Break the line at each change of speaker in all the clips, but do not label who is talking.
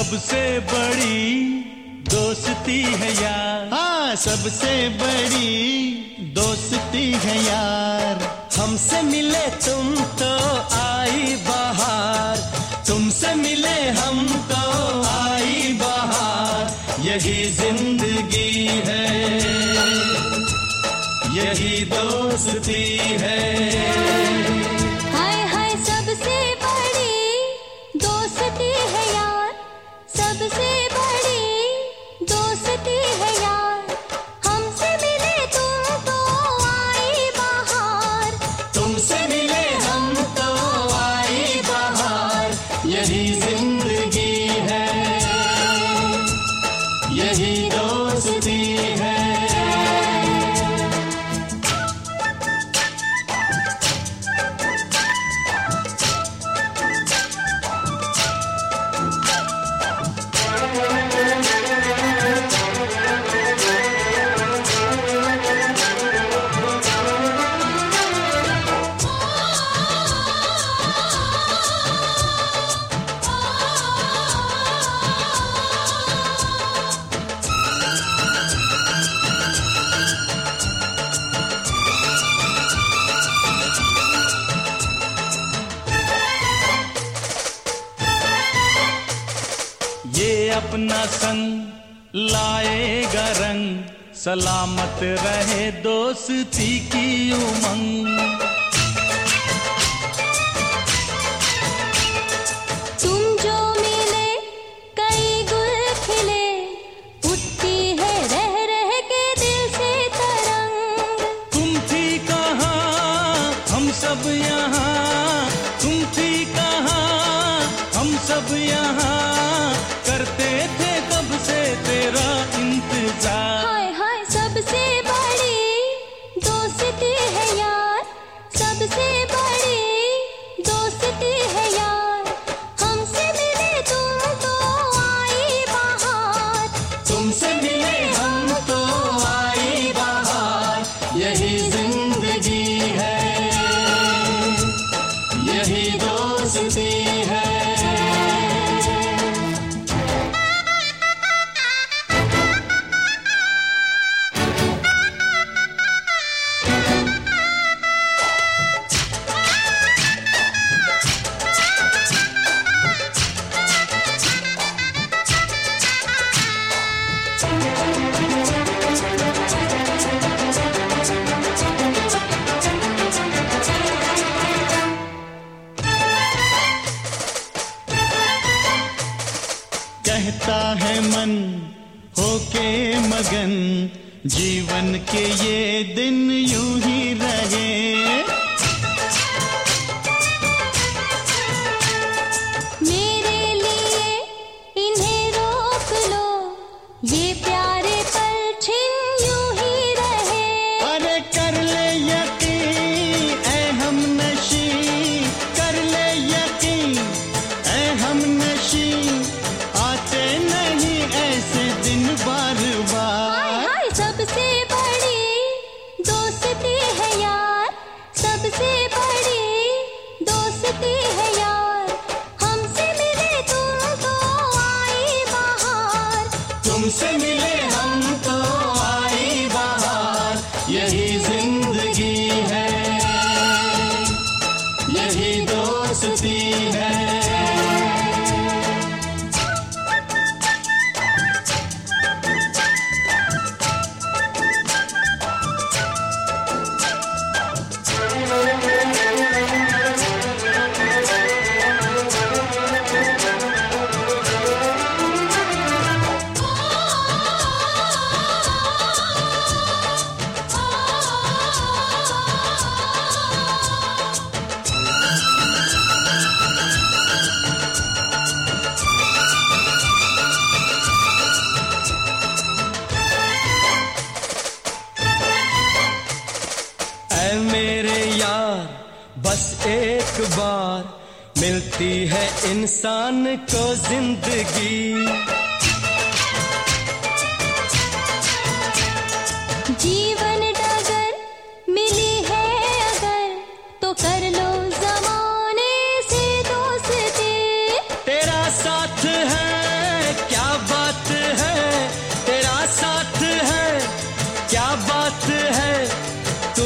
सबसे बड़ी दोस्ती है यार,
हाँ सबसे बड़ी दोस्ती है यार।
हमसे मिले तुम तो आई बहार, तुमसे मिले हम तो आई बहार। यही जिंदगी है, यही दोस्ती है।
हाय हाय सबसे बड़ी दोस्ती है यार, सबसे बड़ी दोस्ती है यार। हमसे मिले तुम तो आई बहार,
तुमसे मिले हम तो आई बहार। यही जिंदगी है, यही दोस्ती है। ये अपना संग लाएगा रंग, सलामत रहे दोस्ती की उमंग।
तुम जो मिले कई गुल खिले, उठती है रह रह के दिल से तरंग।
तुम थी कहाँ हम सब यहाँ, तुम थी कहाँ हम सब यहाँ। करते थे कब से तेरा इंतजार।
हाय हाय सबसे बड़ी दोस्ती है यार, सबसे बड़ी दोस्ती है यार। हमसे मिले तुम तो आई बहार,
तुमसे मिले हम तो आई बहार। यही जिंदगी है, यही दोस्ती है। कहता है मन होके मगन, जीवन के ये दिन यूं ही रहे।
मेरे लिए इन्हें रोक लो, ये प्यारे पल छिन यूं ही रहे।
अरे कर ले यकीन ऐ हम नशी, कर ले यकीन ऐ हम नशी। आते नहीं ऐसे दिन बार बार।
हाय हाय सबसे बड़ी दोस्ती है यार, सबसे बड़ी दोस्ती है यार। हमसे मिले तुम तो आई बहार,
तुमसे मिले हम तो आई बहार। यही जिंदगी है, यही दोस्ती है। ऐ मेरे यार बस एक बार मिलती है इंसान को जिंदगी।
जीवन डगर मिली है अगर, तो कर लो जमाने से दोस्ती।
तेरा साथ है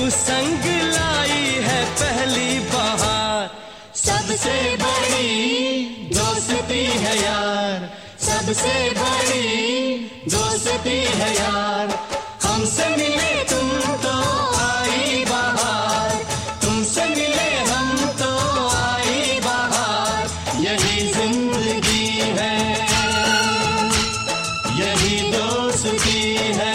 संग लाई है पहली बहार। सबसे बड़ी दोस्ती है यार, सबसे बड़ी दोस्ती है यार। हमसे मिले तुम तो आई बहार, तुमसे मिले हम तो आई बहार। यही जिंदगी है, यही दोस्ती है।